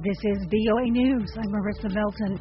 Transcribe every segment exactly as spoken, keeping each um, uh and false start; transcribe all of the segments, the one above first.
This is V O A News. I'm Marissa Melton.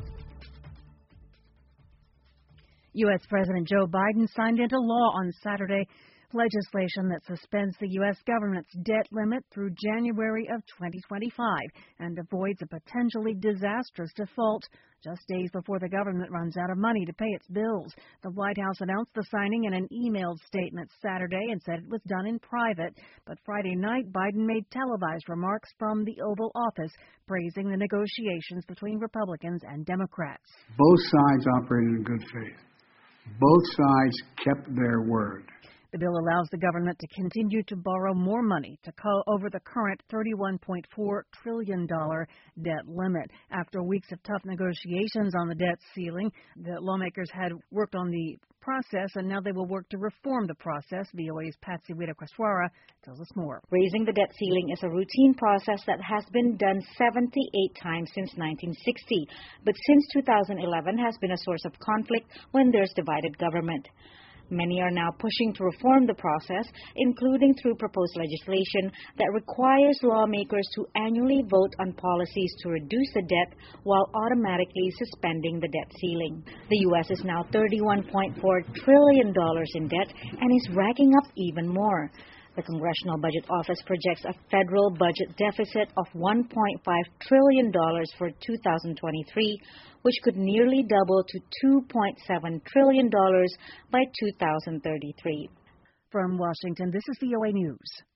U S. President Joe Biden signed into law on Saturday legislation that suspends the U S government's debt limit through January of twenty twenty-five and avoids a potentially disastrous default just days before the government runs out of money to pay its bills. The White House announced the signing in an emailed statement Saturday and said it was done in private. But Friday night, Biden made televised remarks from the Oval Office praising the negotiations between Republicans and Democrats. Both sides operated in good faith. Both sides kept their word. The bill allows the government to continue to borrow more money to co- over the current thirty-one point four trillion dollars debt limit. After weeks of tough negotiations on the debt ceiling, the lawmakers had worked on the process, and now they will work to reform the process. V O A's Patsy Widakwaswara tells us more. Raising the debt ceiling is a routine process that has been done seventy-eight times since nineteen sixty, but since two thousand eleven has been a source of conflict when there's divided government. Many are now pushing to reform the process, including through proposed legislation that requires lawmakers to annually vote on policies to reduce the debt while automatically suspending the debt ceiling. The U S is now thirty-one point four trillion dollars in debt and is racking up even more. The Congressional Budget Office projects a federal budget deficit of one point five trillion dollars for two thousand twenty-three, which could nearly double to two point seven trillion dollars by two thousand thirty-three. From Washington, this is V O A News.